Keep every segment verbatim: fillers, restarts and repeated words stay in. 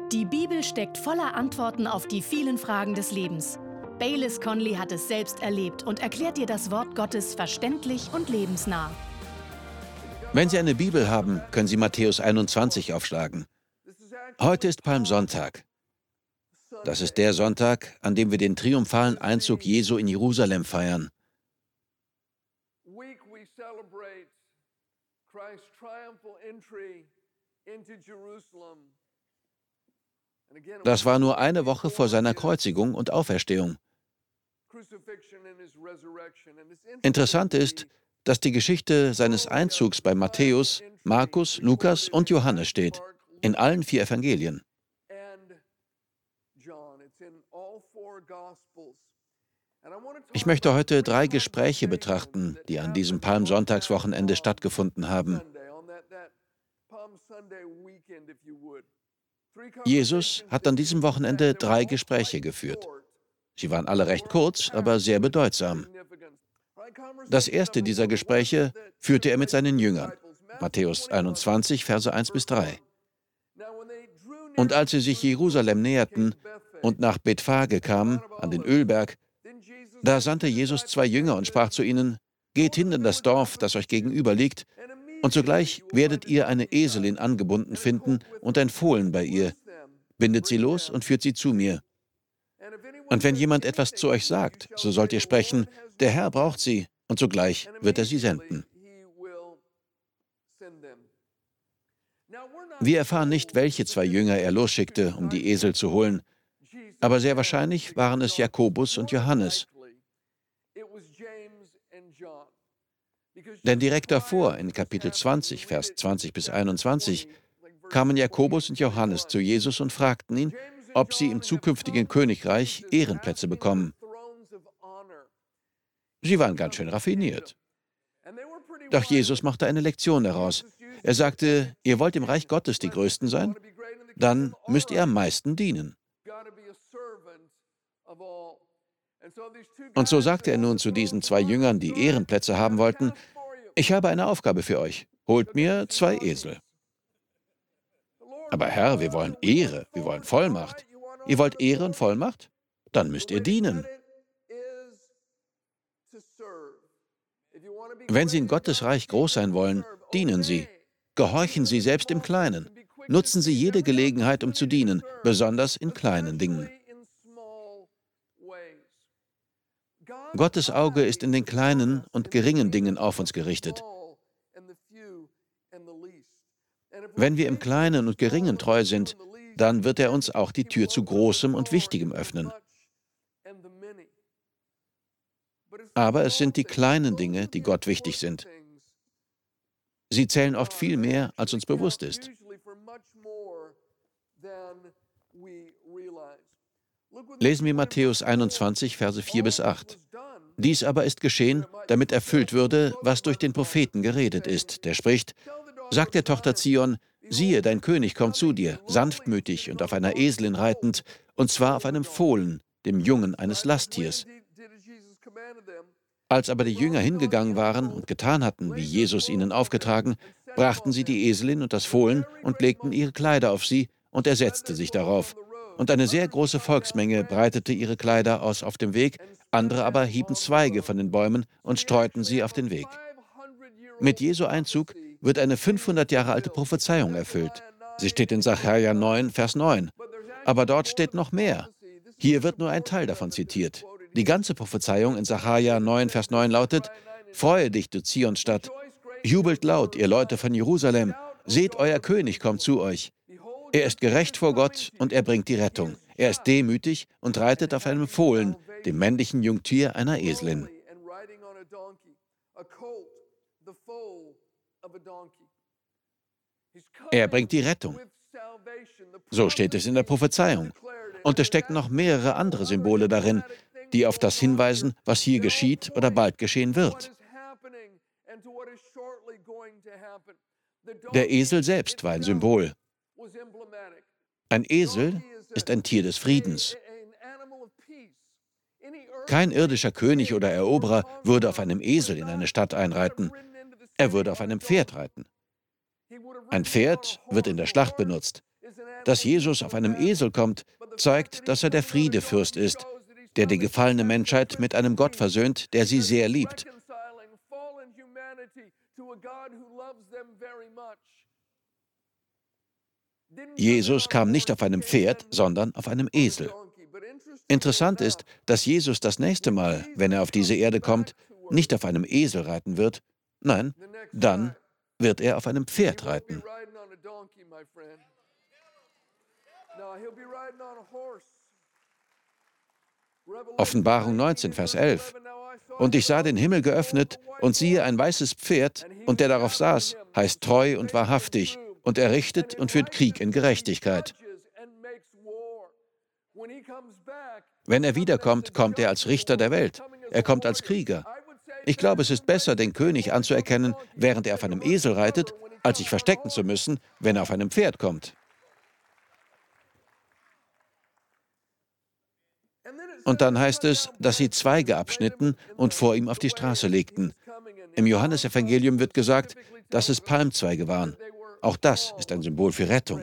Die Bibel steckt voller Antworten auf die vielen Fragen des Lebens. Baylis Conley hat es selbst erlebt und erklärt dir das Wort Gottes verständlich und lebensnah. Wenn Sie eine Bibel haben, können Sie Matthäus einundzwanzig aufschlagen. Heute ist Palmsonntag. Das ist der Sonntag, an dem wir den triumphalen Einzug Jesu in Jerusalem feiern. Das war nur eine Woche vor seiner Kreuzigung und Auferstehung. Interessant ist, dass die Geschichte seines Einzugs bei Matthäus, Markus, Lukas und Johannes steht, in allen vier Evangelien. Ich möchte heute drei Gespräche betrachten, die an diesem Palmsonntagswochenende stattgefunden haben. Jesus hat an diesem Wochenende drei Gespräche geführt. Sie waren alle recht kurz, aber sehr bedeutsam. Das erste dieser Gespräche führte er mit seinen Jüngern. Matthäus einundzwanzig, Verse eins bis drei. Und als sie sich Jerusalem näherten und nach Bethphage kamen, an den Ölberg, da sandte Jesus zwei Jünger und sprach zu ihnen: Geht hin in das Dorf, das euch gegenüber liegt, und sogleich werdet ihr eine Eselin angebunden finden und ein Fohlen bei ihr. Bindet sie los und führt sie zu mir. Und wenn jemand etwas zu euch sagt, so sollt ihr sprechen: Der Herr braucht sie, und sogleich wird er sie senden. Wir erfahren nicht, welche zwei Jünger er losschickte, um die Esel zu holen, aber sehr wahrscheinlich waren es Jakobus und Johannes. Denn direkt davor, in Kapitel zwanzig, Vers zwanzig bis einundzwanzig, kamen Jakobus und Johannes zu Jesus und fragten ihn, ob sie im zukünftigen Königreich Ehrenplätze bekommen. Sie waren ganz schön raffiniert. Doch Jesus machte eine Lektion daraus. Er sagte: Ihr wollt im Reich Gottes die Größten sein? Dann müsst ihr am meisten dienen. Und so sagte er nun zu diesen zwei Jüngern, die Ehrenplätze haben wollten: Ich habe eine Aufgabe für euch. Holt mir zwei Esel. Aber Herr, wir wollen Ehre, wir wollen Vollmacht. Ihr wollt Ehre und Vollmacht? Dann müsst ihr dienen. Wenn Sie in Gottes Reich groß sein wollen, dienen Sie. Gehorchen Sie selbst im Kleinen. Nutzen Sie jede Gelegenheit, um zu dienen, besonders in kleinen Dingen. Gottes Auge ist in den kleinen und geringen Dingen auf uns gerichtet. Wenn wir im Kleinen und Geringen treu sind, dann wird er uns auch die Tür zu Großem und Wichtigem öffnen. Aber es sind die kleinen Dinge, die Gott wichtig sind. Sie zählen oft viel mehr, als uns bewusst ist. Lesen wir Matthäus einundzwanzig, Verse vier bis acht. Dies aber ist geschehen, damit erfüllt würde, was durch den Propheten geredet ist, der spricht: Sagt der Tochter Zion: Siehe, dein König kommt zu dir, sanftmütig und auf einer Eselin reitend, und zwar auf einem Fohlen, dem Jungen eines Lasttiers. Als aber die Jünger hingegangen waren und getan hatten, wie Jesus ihnen aufgetragen, brachten sie die Eselin und das Fohlen und legten ihre Kleider auf sie, und er setzte sich darauf. Und eine sehr große Volksmenge breitete ihre Kleider aus auf dem Weg, andere aber hieben Zweige von den Bäumen und streuten sie auf den Weg. Mit Jesu Einzug wird eine fünfhundert Jahre alte Prophezeiung erfüllt. Sie steht in Sacharja neun, Vers neun. Aber dort steht noch mehr. Hier wird nur ein Teil davon zitiert. Die ganze Prophezeiung in Sacharja neun, Vers neun lautet: Freue dich, du Zionsstadt. Jubelt laut, ihr Leute von Jerusalem. Seht, euer König kommt zu euch. Er ist gerecht vor Gott und er bringt die Rettung. Er ist demütig und reitet auf einem Fohlen, dem männlichen Jungtier einer Eselin. Er bringt die Rettung. So steht es in der Prophezeiung. Und es stecken noch mehrere andere Symbole darin, die auf das hinweisen, was hier geschieht oder bald geschehen wird. Der Esel selbst war ein Symbol. Ein Esel ist ein Tier des Friedens. Kein irdischer König oder Eroberer würde auf einem Esel in eine Stadt einreiten. Er würde auf einem Pferd reiten. Ein Pferd wird in der Schlacht benutzt. Dass Jesus auf einem Esel kommt, zeigt, dass er der Friedefürst ist, der die gefallene Menschheit mit einem Gott versöhnt, der sie sehr liebt. Jesus kam nicht auf einem Pferd, sondern auf einem Esel. Interessant ist, dass Jesus das nächste Mal, wenn er auf diese Erde kommt, nicht auf einem Esel reiten wird. Nein, dann wird er auf einem Pferd reiten. Offenbarung neunzehn, Vers elf. Und ich sah den Himmel geöffnet, und siehe ein weißes Pferd, und der darauf saß, heißt treu und wahrhaftig, und er richtet und führt Krieg in Gerechtigkeit. Wenn er wiederkommt, kommt er als Richter der Welt. Er kommt als Krieger. Ich glaube, es ist besser, den König anzuerkennen, während er auf einem Esel reitet, als sich verstecken zu müssen, wenn er auf einem Pferd kommt. Und dann heißt es, dass sie Zweige abschnitten und vor ihm auf die Straße legten. Im Johannesevangelium wird gesagt, dass es Palmzweige waren. Auch das ist ein Symbol für Rettung.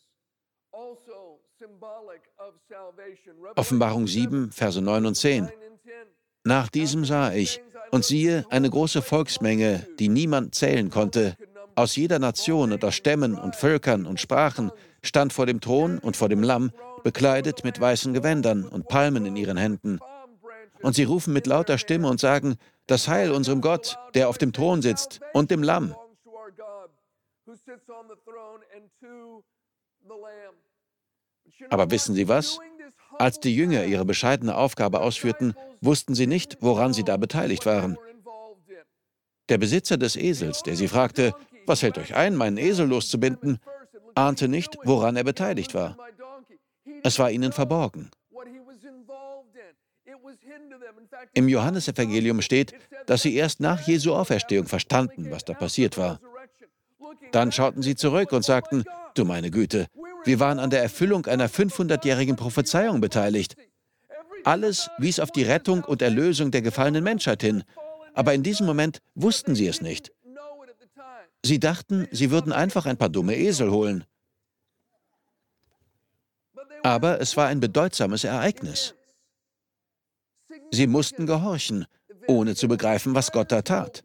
Offenbarung sieben, Verse neun und zehn. Nach diesem sah ich, und siehe, eine große Volksmenge, die niemand zählen konnte, aus jeder Nation und aus Stämmen und Völkern und Sprachen, stand vor dem Thron und vor dem Lamm, bekleidet mit weißen Gewändern und Palmen in ihren Händen. Und sie rufen mit lauter Stimme und sagen, das Heil unserem Gott, der auf dem Thron sitzt, und dem Lamm. Aber wissen Sie was? Als die Jünger ihre bescheidene Aufgabe ausführten, wussten sie nicht, woran sie da beteiligt waren. Der Besitzer des Esels, der sie fragte, was hält euch ein, meinen Esel loszubinden, ahnte nicht, woran er beteiligt war. Es war ihnen verborgen. Im Johannesevangelium steht, dass sie erst nach Jesu Auferstehung verstanden, was da passiert war. Dann schauten sie zurück und sagten, du meine Güte, wir waren an der Erfüllung einer fünfhundertjährigen Prophezeiung beteiligt. Alles wies auf die Rettung und Erlösung der gefallenen Menschheit hin, aber in diesem Moment wussten sie es nicht. Sie dachten, sie würden einfach ein paar dumme Esel holen. Aber es war ein bedeutsames Ereignis. Sie mussten gehorchen, ohne zu begreifen, was Gott da tat.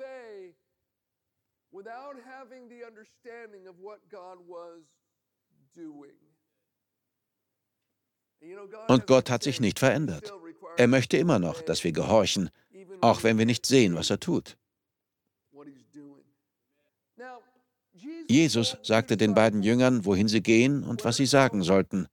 Und Gott hat sich nicht verändert. Er möchte immer noch, dass wir gehorchen, auch wenn wir nicht sehen, was er tut. Jesus sagte den beiden Jüngern, wohin sie gehen und was sie sagen sollten.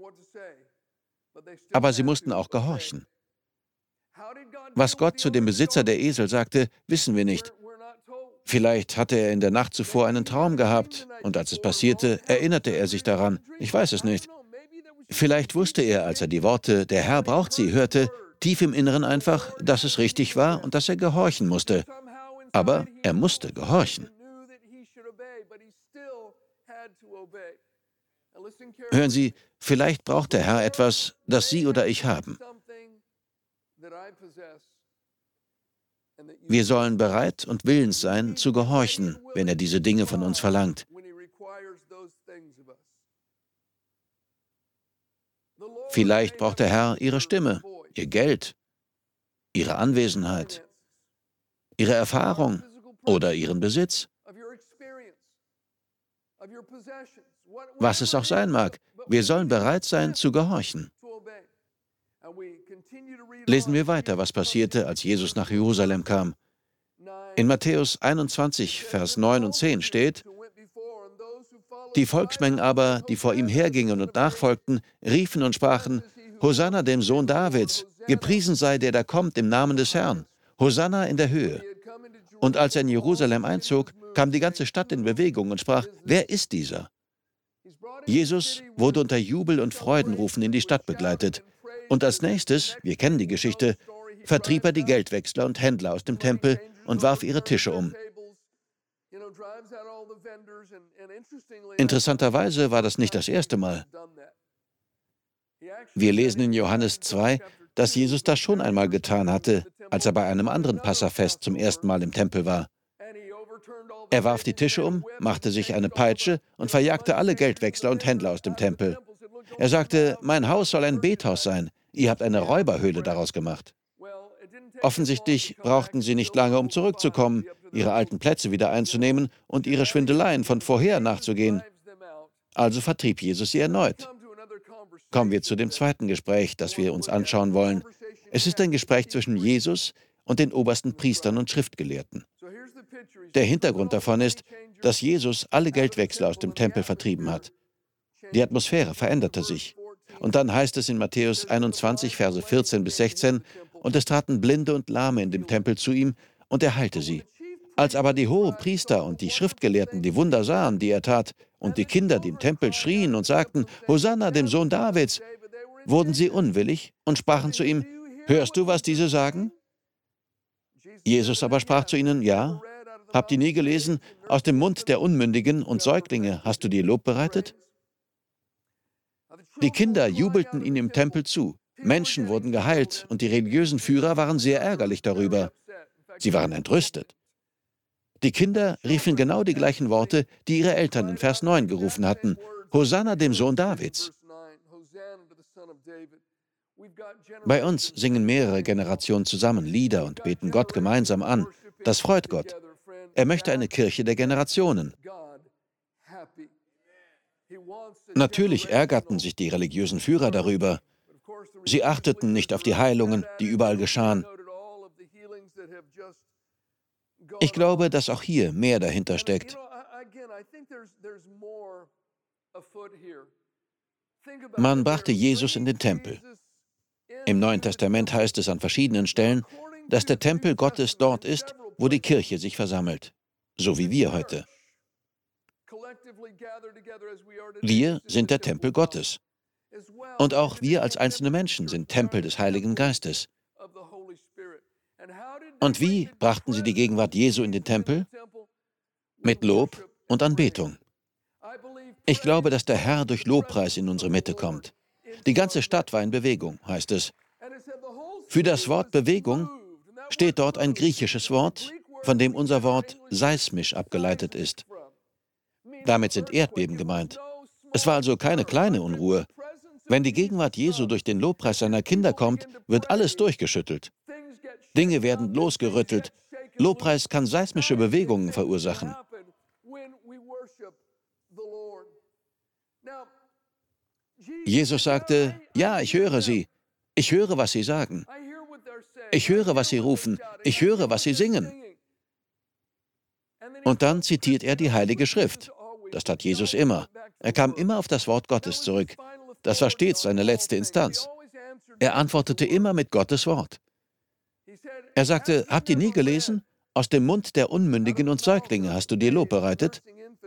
Aber sie mussten auch gehorchen. Was Gott zu dem Besitzer der Esel sagte, wissen wir nicht. Vielleicht hatte er in der Nacht zuvor einen Traum gehabt und als es passierte, erinnerte er sich daran. Ich weiß es nicht. Vielleicht wusste er, als er die Worte „Der Herr braucht sie“ hörte, tief im Inneren einfach, dass es richtig war und dass er gehorchen musste. Aber er musste gehorchen. Hören Sie, vielleicht braucht der Herr etwas, das Sie oder ich haben. Wir sollen bereit und willens sein, zu gehorchen, wenn er diese Dinge von uns verlangt. Vielleicht braucht der Herr Ihre Stimme, Ihr Geld, Ihre Anwesenheit, Ihre Erfahrung oder Ihren Besitz. Was es auch sein mag, wir sollen bereit sein, zu gehorchen. Lesen wir weiter, was passierte, als Jesus nach Jerusalem kam. In Matthäus einundzwanzig, Vers neun und zehn steht, die Volksmengen aber, die vor ihm hergingen und nachfolgten, riefen und sprachen, Hosanna dem Sohn Davids, gepriesen sei der, der kommt im Namen des Herrn, Hosanna in der Höhe. Und als er in Jerusalem einzog, kam die ganze Stadt in Bewegung und sprach, wer ist dieser? Jesus wurde unter Jubel- und Freudenrufen in die Stadt begleitet. Und als nächstes, wir kennen die Geschichte, vertrieb er die Geldwechsler und Händler aus dem Tempel und warf ihre Tische um. Interessanterweise war das nicht das erste Mal. Wir lesen in Johannes zwei, dass Jesus das schon einmal getan hatte, als er bei einem anderen Passafest zum ersten Mal im Tempel war. Er warf die Tische um, machte sich eine Peitsche und verjagte alle Geldwechsler und Händler aus dem Tempel. Er sagte, mein Haus soll ein Bethaus sein. Ihr habt eine Räuberhöhle daraus gemacht. Offensichtlich brauchten sie nicht lange, um zurückzukommen, ihre alten Plätze wieder einzunehmen und ihre Schwindeleien von vorher nachzugehen. Also vertrieb Jesus sie erneut. Kommen wir zu dem zweiten Gespräch, das wir uns anschauen wollen. Es ist ein Gespräch zwischen Jesus und den obersten Priestern und Schriftgelehrten. Der Hintergrund davon ist, dass Jesus alle Geldwechsler aus dem Tempel vertrieben hat. Die Atmosphäre veränderte sich. Und dann heißt es in Matthäus einundzwanzig, Verse vierzehn bis sechzehn, und es traten Blinde und Lahme in dem Tempel zu ihm, und er heilte sie. Als aber die Hohenpriester und die Schriftgelehrten die Wunder sahen, die er tat, und die Kinder, die im Tempel schrien und sagten, Hosanna, dem Sohn Davids, wurden sie unwillig und sprachen zu ihm, hörst du, was diese sagen? Jesus aber sprach zu ihnen, ja. Habt ihr nie gelesen, aus dem Mund der Unmündigen und Säuglinge hast du dir Lob bereitet? Die Kinder jubelten ihm im Tempel zu. Menschen wurden geheilt und die religiösen Führer waren sehr ärgerlich darüber. Sie waren entrüstet. Die Kinder riefen genau die gleichen Worte, die ihre Eltern in Vers neun gerufen hatten. Hosanna dem Sohn Davids. Bei uns singen mehrere Generationen zusammen Lieder und beten Gott gemeinsam an. Das freut Gott. Er möchte eine Kirche der Generationen. Natürlich ärgerten sich die religiösen Führer darüber. Sie achteten nicht auf die Heilungen, die überall geschahen. Ich glaube, dass auch hier mehr dahinter steckt. Man brachte Jesus in den Tempel. Im Neuen Testament heißt es an verschiedenen Stellen, dass der Tempel Gottes dort ist, wo die Kirche sich versammelt, so wie wir heute. Wir sind der Tempel Gottes. Und auch wir als einzelne Menschen sind Tempel des Heiligen Geistes. Und wie brachten sie die Gegenwart Jesu in den Tempel? Mit Lob und Anbetung. Ich glaube, dass der Herr durch Lobpreis in unsere Mitte kommt. Die ganze Stadt war in Bewegung, heißt es. Für das Wort Bewegung steht dort ein griechisches Wort, von dem unser Wort seismisch abgeleitet ist. Damit sind Erdbeben gemeint. Es war also keine kleine Unruhe. Wenn die Gegenwart Jesu durch den Lobpreis seiner Kinder kommt, wird alles durchgeschüttelt. Dinge werden losgerüttelt. Lobpreis kann seismische Bewegungen verursachen. Jesus sagte, ja, ich höre sie. Ich höre, was sie sagen. Ich höre, was sie rufen. Ich höre, was sie singen. Und dann zitiert er die Heilige Schrift. Das tat Jesus immer. Er kam immer auf das Wort Gottes zurück. Das war stets seine letzte Instanz. Er antwortete immer mit Gottes Wort. Er sagte, habt ihr nie gelesen? Aus dem Mund der Unmündigen und Säuglinge hast du dir Lob bereitet?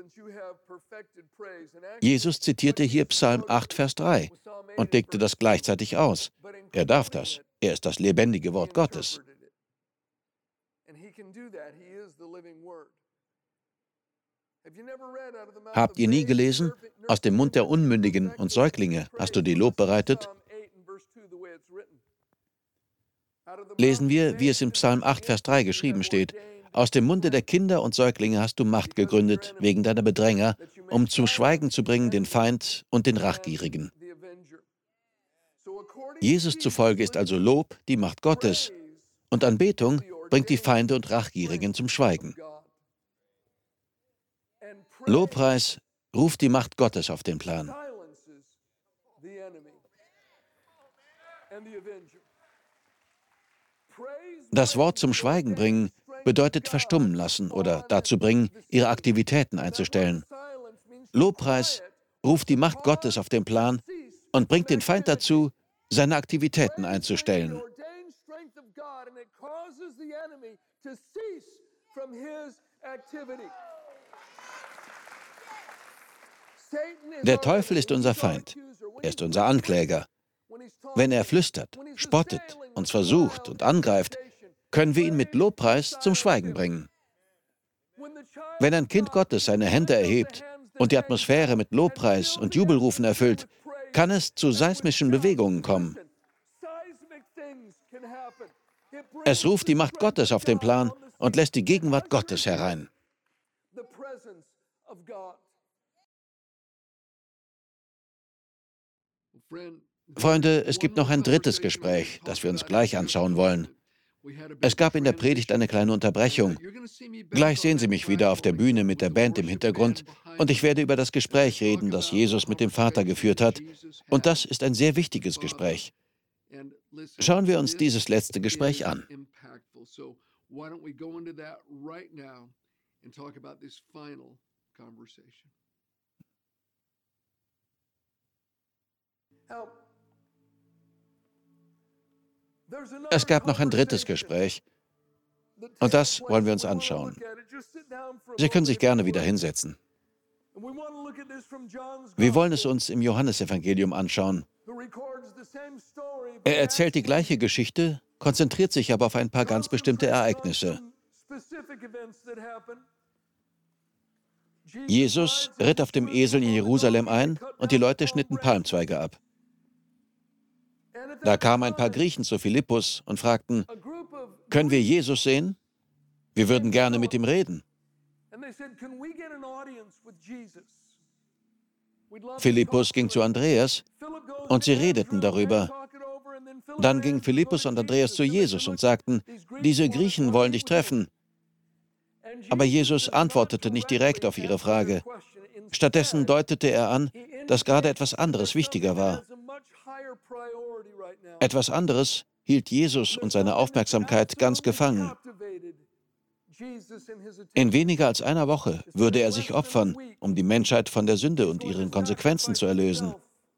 Jesus zitierte hier Psalm acht, Vers drei und legte das gleichzeitig aus. Er darf das. Er ist das lebendige Wort Gottes. Habt ihr nie gelesen? Aus dem Mund der Unmündigen und Säuglinge hast du dir Lob bereitet? Lesen wir, wie es in Psalm acht, Vers drei geschrieben steht. Aus dem Munde der Kinder und Säuglinge hast du Macht gegründet, wegen deiner Bedränger, um zum Schweigen zu bringen den Feind und den Rachgierigen. Jesus zufolge ist also Lob die Macht Gottes und Anbetung bringt die Feinde und Rachgierigen zum Schweigen. Lobpreis ruft die Macht Gottes auf den Plan. Das Wort zum Schweigen bringen bedeutet verstummen lassen oder dazu bringen, ihre Aktivitäten einzustellen. Lobpreis ruft die Macht Gottes auf den Plan und bringt den Feind dazu, seine Aktivitäten einzustellen. Der Teufel ist unser Feind. Er ist unser Ankläger. Wenn er flüstert, spottet, uns versucht und angreift, können wir ihn mit Lobpreis zum Schweigen bringen. Wenn ein Kind Gottes seine Hände erhebt und die Atmosphäre mit Lobpreis und Jubelrufen erfüllt, kann es zu seismischen Bewegungen kommen. Es ruft die Macht Gottes auf den Plan und lässt die Gegenwart Gottes herein. Freunde, es gibt noch ein drittes Gespräch, das wir uns gleich anschauen wollen. Es gab in der Predigt eine kleine Unterbrechung. Gleich sehen Sie mich wieder auf der Bühne mit der Band im Hintergrund und ich werde über das Gespräch reden, das Jesus mit dem Vater geführt hat. Und das ist ein sehr wichtiges Gespräch. Schauen wir uns dieses letzte Gespräch an. Es gab noch ein drittes Gespräch und das wollen wir uns anschauen. Sie können sich gerne wieder hinsetzen. Wir wollen es uns im Johannesevangelium anschauen. Er erzählt die gleiche Geschichte, konzentriert sich aber auf ein paar ganz bestimmte Ereignisse. Jesus ritt auf dem Esel in Jerusalem ein und die Leute schnitten Palmzweige ab. Da kamen ein paar Griechen zu Philippus und fragten, können wir Jesus sehen? Wir würden gerne mit ihm reden. Philippus ging zu Andreas und sie redeten darüber. Dann gingen Philippus und Andreas zu Jesus und sagten, diese Griechen wollen dich treffen. Aber Jesus antwortete nicht direkt auf ihre Frage. Stattdessen deutete er an, dass gerade etwas anderes wichtiger war. Etwas anderes hielt Jesus und seine Aufmerksamkeit ganz gefangen. In weniger als einer Woche würde er sich opfern, um die Menschheit von der Sünde und ihren Konsequenzen zu erlösen.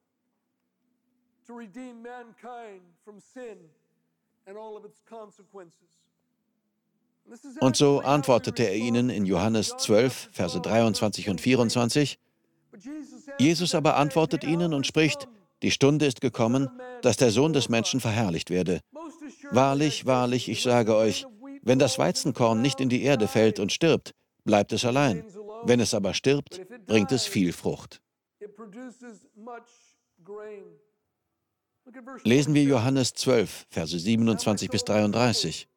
Und so antwortete er ihnen in Johannes zwölf, Verse dreiundzwanzig und vierundzwanzig. Jesus aber antwortet ihnen und spricht, die Stunde ist gekommen, dass der Sohn des Menschen verherrlicht werde. Wahrlich, wahrlich, ich sage euch, wenn das Weizenkorn nicht in die Erde fällt und stirbt, bleibt es allein. Wenn es aber stirbt, bringt es viel Frucht. Lesen wir Johannes zwölf, Verse siebenundzwanzig bis dreiunddreißig.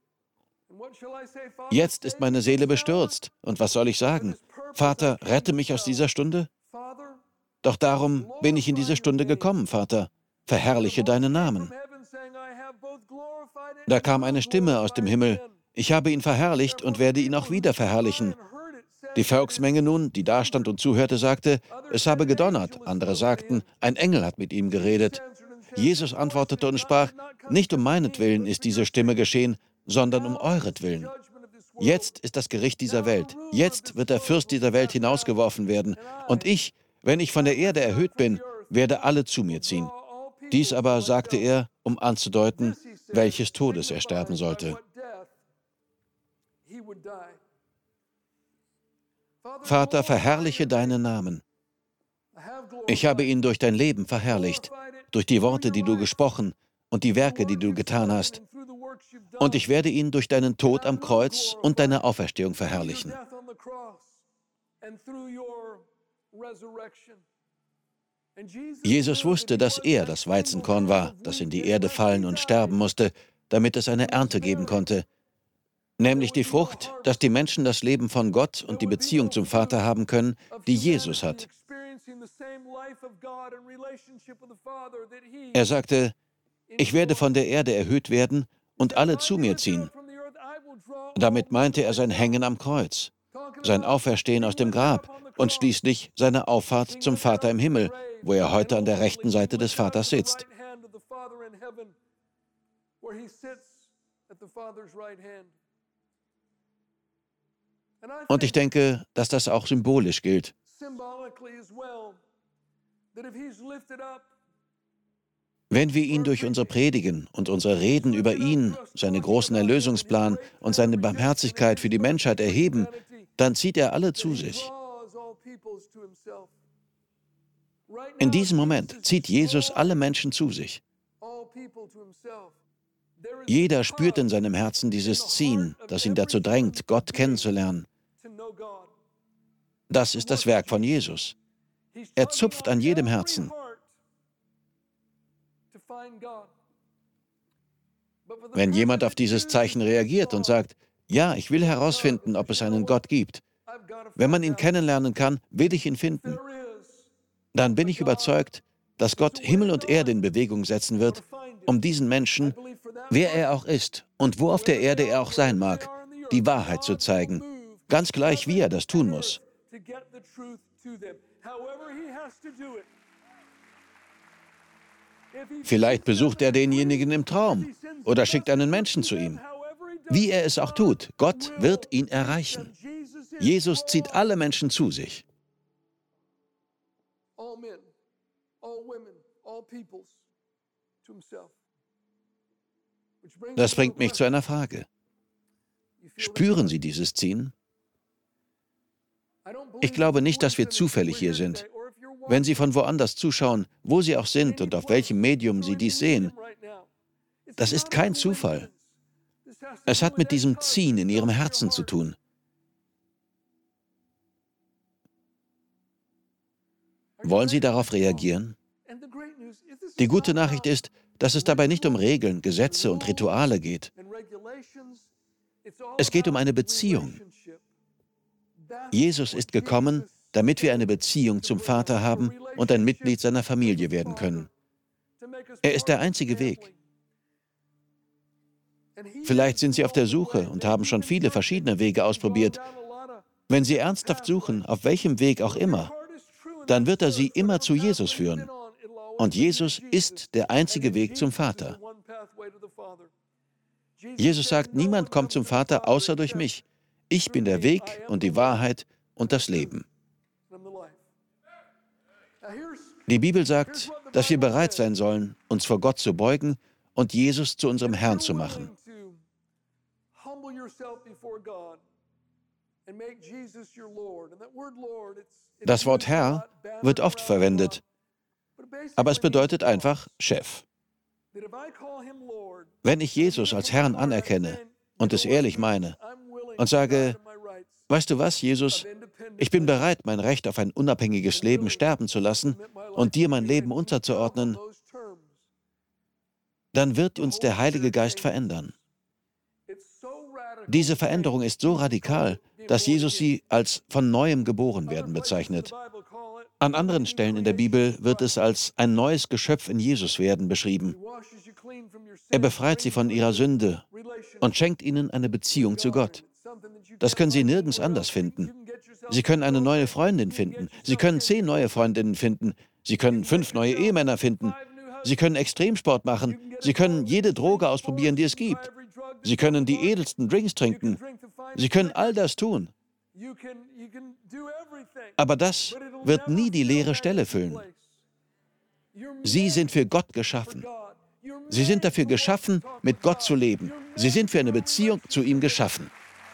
Jetzt ist meine Seele bestürzt, und was soll ich sagen? Vater, rette mich aus dieser Stunde? Doch darum bin ich in diese Stunde gekommen, Vater. Verherrliche deinen Namen. Da kam eine Stimme aus dem Himmel. Ich habe ihn verherrlicht und werde ihn auch wieder verherrlichen. Die Volksmenge nun, die da stand und zuhörte, sagte, es habe gedonnert. Andere sagten, ein Engel hat mit ihm geredet. Jesus antwortete und sprach, nicht um meinetwillen ist diese Stimme geschehen, sondern um euretwillen. Jetzt ist das Gericht dieser Welt. Jetzt wird der Fürst dieser Welt hinausgeworfen werden. Und ich, wenn ich von der Erde erhöht bin, werde alle zu mir ziehen. Dies aber sagte er, um anzudeuten, welches Todes er sterben sollte. Vater, verherrliche deinen Namen. Ich habe ihn durch dein Leben verherrlicht, durch die Worte, die du gesprochen und die Werke, die du getan hast. Und ich werde ihn durch deinen Tod am Kreuz und deine Auferstehung verherrlichen. Jesus wusste, dass er das Weizenkorn war, das in die Erde fallen und sterben musste, damit es eine Ernte geben konnte. Nämlich die Frucht, dass die Menschen das Leben von Gott und die Beziehung zum Vater haben können, die Jesus hat. Er sagte, ich werde von der Erde erhöht werden und alle zu mir ziehen. Damit meinte er sein Hängen am Kreuz, sein Auferstehen aus dem Grab und schließlich seine Auffahrt zum Vater im Himmel, wo er heute an der rechten Seite des Vaters sitzt. Und ich denke, dass das auch symbolisch gilt. Wenn wir ihn durch unsere Predigen und unsere Reden über ihn, seinen großen Erlösungsplan und seine Barmherzigkeit für die Menschheit erheben, dann zieht er alle zu sich. In diesem Moment zieht Jesus alle Menschen zu sich. Jeder spürt in seinem Herzen dieses Ziehen, das ihn dazu drängt, Gott kennenzulernen. Das ist das Werk von Jesus. Er zupft an jedem Herzen. Wenn jemand auf dieses Zeichen reagiert und sagt, ja, ich will herausfinden, ob es einen Gott gibt. Wenn man ihn kennenlernen kann, will ich ihn finden. Dann bin ich überzeugt, dass Gott Himmel und Erde in Bewegung setzen wird, um diesen Menschen, wer er auch ist und wo auf der Erde er auch sein mag, die Wahrheit zu zeigen, ganz gleich, wie er das tun muss. Vielleicht besucht er denjenigen im Traum oder schickt einen Menschen zu ihm. Wie er es auch tut, Gott wird ihn erreichen. Jesus zieht alle Menschen zu sich. Das bringt mich zu einer Frage. Spüren Sie dieses Ziehen? Ich glaube nicht, dass wir zufällig hier sind. Wenn Sie von woanders zuschauen, wo Sie auch sind und auf welchem Medium Sie dies sehen, das ist kein Zufall. Es hat mit diesem Ziehen in Ihrem Herzen zu tun. Wollen Sie darauf reagieren? Die gute Nachricht ist, dass es dabei nicht um Regeln, Gesetze und Rituale geht. Es geht um eine Beziehung. Jesus ist gekommen, damit wir eine Beziehung zum Vater haben und ein Mitglied seiner Familie werden können. Er ist der einzige Weg. Vielleicht sind Sie auf der Suche und haben schon viele verschiedene Wege ausprobiert. Wenn Sie ernsthaft suchen, auf welchem Weg auch immer, dann wird er Sie immer zu Jesus führen. Und Jesus ist der einzige Weg zum Vater. Jesus sagt, niemand kommt zum Vater außer durch mich. Ich bin der Weg und die Wahrheit und das Leben. Die Bibel sagt, dass wir bereit sein sollen, uns vor Gott zu beugen und Jesus zu unserem Herrn zu machen. Das Wort Herr wird oft verwendet, aber es bedeutet einfach Chef. Wenn ich Jesus als Herrn anerkenne und es ehrlich meine und sage, weißt du was, Jesus, ich bin bereit, mein Recht auf ein unabhängiges Leben sterben zu lassen und dir mein Leben unterzuordnen, dann wird uns der Heilige Geist verändern. Diese Veränderung ist so radikal, dass Jesus sie als von Neuem geboren werden bezeichnet. An anderen Stellen in der Bibel wird es als ein neues Geschöpf in Jesus werden beschrieben. Er befreit sie von ihrer Sünde und schenkt ihnen eine Beziehung zu Gott. Das können Sie nirgends anders finden. Sie können eine neue Freundin finden. Sie können zehn neue Freundinnen finden. Sie können fünf neue Ehemänner finden. Sie können Extremsport machen. Sie können jede Droge ausprobieren, die es gibt. Sie können die edelsten Drinks trinken. Sie können all das tun. Aber das wird nie die leere Stelle füllen. Sie sind für Gott geschaffen. Sie sind dafür geschaffen, mit Gott zu leben. Sie sind für eine Beziehung zu ihm geschaffen.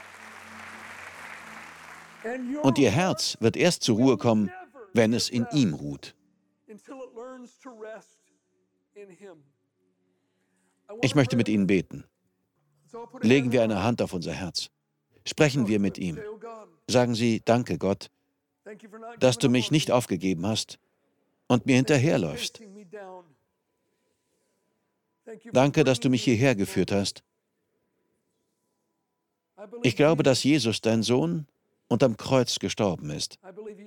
Und ihr Herz wird erst zur Ruhe kommen, wenn es in ihm ruht. Ich möchte mit Ihnen beten. Legen wir eine Hand auf unser Herz. Sprechen wir mit ihm. Sagen Sie, danke Gott, dass du mich nicht aufgegeben hast und mir hinterherläufst. Danke, dass du mich hierher geführt hast. Ich glaube, dass Jesus, dein Sohn, unterm Kreuz gestorben ist,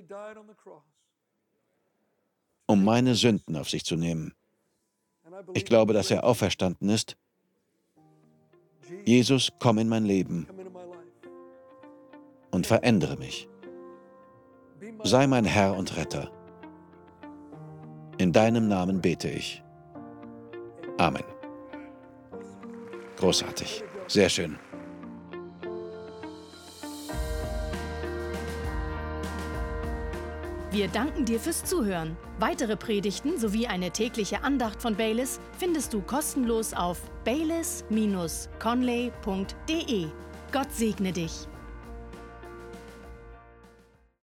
um meine Sünden auf sich zu nehmen. Ich glaube, dass er auferstanden ist. Jesus, komm in mein Leben und verändere mich. Sei mein Herr und Retter. In deinem Namen bete ich. Amen. Großartig. Sehr schön. Wir danken dir fürs Zuhören. Weitere Predigten sowie eine tägliche Andacht von Baylis findest du kostenlos auf baylis Bindestrich conley Punkt de. Gott segne dich.